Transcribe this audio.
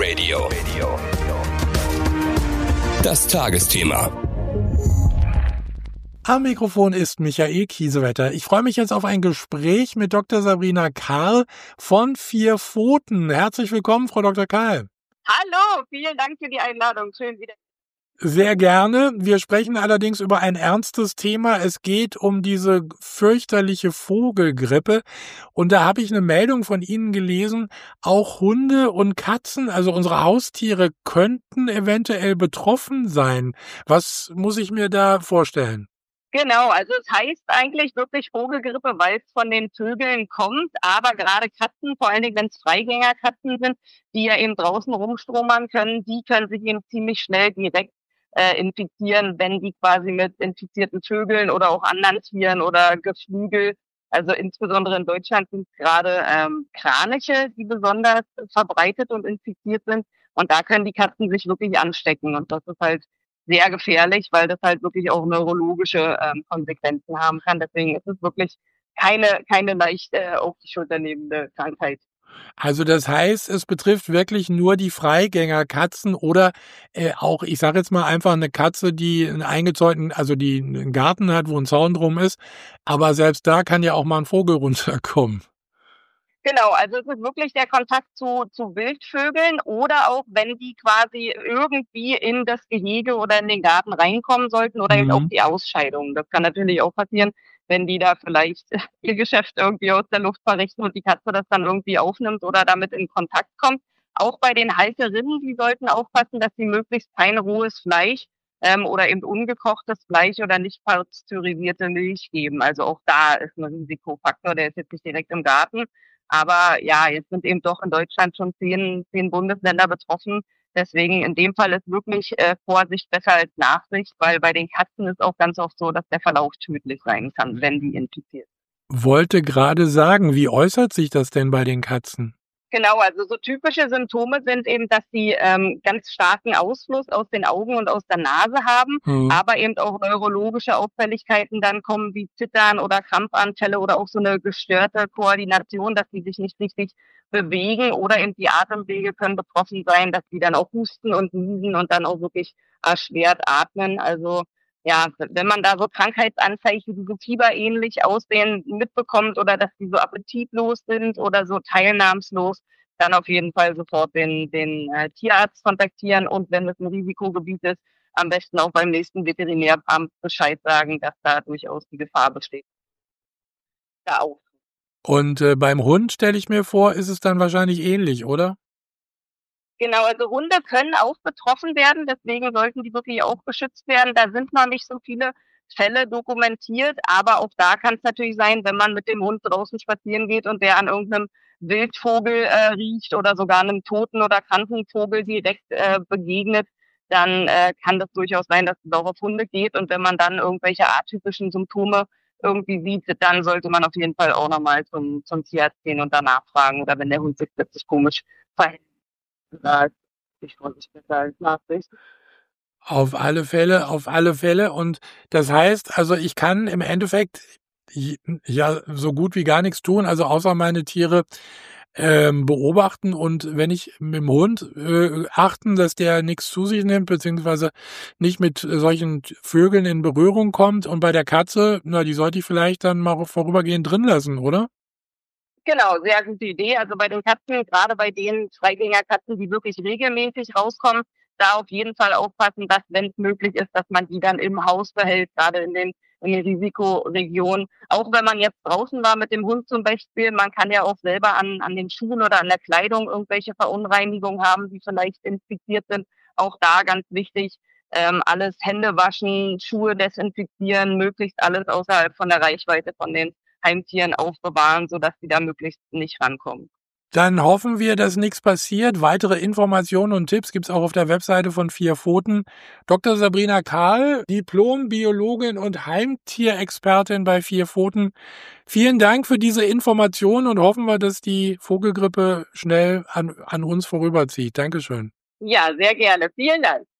Radio. Das Tagesthema. Am Mikrofon ist Michael Kiesewetter. Ich freue mich jetzt auf ein Gespräch mit Dr. Sabrina Karl von Vier Pfoten. Herzlich willkommen, Frau Dr. Karl. Hallo, vielen Dank für die Einladung. Schön wieder. Sehr gerne. Wir sprechen allerdings über ein ernstes Thema. Es geht um diese fürchterliche Vogelgrippe. Und da habe ich eine Meldung von Ihnen gelesen, auch Hunde und Katzen, also unsere Haustiere, könnten eventuell betroffen sein. Was muss ich mir da vorstellen? Genau, also es heißt eigentlich wirklich Vogelgrippe, weil es von den Vögeln kommt, aber gerade Katzen, vor allen Dingen wenn es Freigängerkatzen sind, die ja eben draußen rumstromern können, die können sich eben ziemlich schnell direkt infizieren, wenn die quasi mit infizierten Vögeln oder auch anderen Tieren oder Geflügel, also insbesondere in Deutschland sind es gerade Kraniche, die besonders verbreitet und infiziert sind, und da können die Katzen sich wirklich anstecken, und das ist halt sehr gefährlich, weil das halt wirklich auch neurologische Konsequenzen haben kann. Deswegen ist es wirklich keine leicht auf die Schulter nehmende Krankheit. Also das heißt, es betrifft wirklich nur die Freigängerkatzen oder auch, ich sage jetzt mal einfach eine Katze, die einen eingezäunten, also die einen Garten hat, wo ein Zaun drum ist. Aber selbst da kann ja auch mal ein Vogel runterkommen. Genau, also es ist wirklich der Kontakt zu Wildvögeln oder auch, wenn die quasi irgendwie in das Gehege oder in den Garten reinkommen sollten oder eben auch die Ausscheidungen. Das kann natürlich auch passieren, wenn die da vielleicht ihr Geschäft irgendwie aus der Luft verrichten und die Katze das dann irgendwie aufnimmt oder damit in Kontakt kommt. Auch bei den Halterinnen, die sollten aufpassen, dass sie möglichst kein rohes Fleisch oder eben ungekochtes Fleisch oder nicht pasteurisierte Milch geben. Also auch da ist ein Risikofaktor, der ist jetzt nicht direkt im Garten. Aber ja, jetzt sind eben doch in Deutschland schon 10 Bundesländer betroffen. Deswegen in dem Fall ist wirklich Vorsicht besser als Nachsicht, weil bei den Katzen ist auch ganz oft so, dass der Verlauf tödlich sein kann, wenn die infiziert sind. Wollte gerade sagen, wie äußert sich das denn bei den Katzen? Genau, also so typische Symptome sind eben, dass sie ganz starken Ausfluss aus den Augen und aus der Nase haben, aber eben auch neurologische Auffälligkeiten dann kommen, wie Zittern oder Krampfanfälle oder auch so eine gestörte Koordination, dass sie sich nicht richtig bewegen, oder eben die Atemwege können betroffen sein, dass sie dann auch husten und niesen und dann auch wirklich erschwert atmen. Also ja, wenn man da so Krankheitsanzeichen, die so fieberähnlich aussehen, mitbekommt oder dass die so appetitlos sind oder so teilnahmslos, dann auf jeden Fall sofort den Tierarzt kontaktieren, und wenn es ein Risikogebiet ist, am besten auch beim nächsten Veterinäramt Bescheid sagen, dass da durchaus die Gefahr besteht. Da auch. Und beim Hund, stelle ich mir vor, ist es dann wahrscheinlich ähnlich, oder? Genau, also Hunde können auch betroffen werden, deswegen sollten die wirklich auch geschützt werden. Da sind noch nicht so viele Fälle dokumentiert, aber auch da kann es natürlich sein, wenn man mit dem Hund draußen spazieren geht und der an irgendeinem Wildvogel riecht oder sogar einem toten oder kranken Vogel direkt begegnet, dann kann das durchaus sein, dass es auch auf Hunde geht. Und wenn man dann irgendwelche atypischen Symptome irgendwie sieht, dann sollte man auf jeden Fall auch nochmal zum Tierarzt gehen und danach fragen, oder wenn der Hund sich plötzlich komisch verhält. Ich freue mich besser als Nachsicht. Auf alle Fälle, auf alle Fälle. Und das heißt, also ich kann im Endeffekt ja so gut wie gar nichts tun, also außer meine Tiere beobachten, und wenn ich mit dem Hund achten, dass der nichts zu sich nimmt, beziehungsweise nicht mit solchen Vögeln in Berührung kommt. Und bei der Katze, na, die sollte ich vielleicht dann mal vorübergehend drin lassen, oder? Genau, sehr gute Idee. Also bei den Katzen, gerade bei den Freigängerkatzen, die wirklich regelmäßig rauskommen, da auf jeden Fall aufpassen, dass, wenn es möglich ist, dass man die dann im Haus behält, gerade in den Risikoregionen. Auch wenn man jetzt draußen war mit dem Hund zum Beispiel, man kann ja auch selber an den Schuhen oder an der Kleidung irgendwelche Verunreinigungen haben, die vielleicht infiziert sind. Auch da ganz wichtig, alles Hände waschen, Schuhe desinfizieren, möglichst alles außerhalb von der Reichweite von den Heimtieren aufbewahren, sodass sie da möglichst nicht rankommen. Dann hoffen wir, dass nichts passiert. Weitere Informationen und Tipps gibt's auch auf der Webseite von Vier Pfoten. Dr. Sabrina Karl, Diplom-Biologin und Heimtierexpertin bei Vier Pfoten. Vielen Dank für diese Informationen und hoffen wir, dass die Vogelgrippe schnell an uns vorüberzieht. Dankeschön. Ja, sehr gerne. Vielen Dank.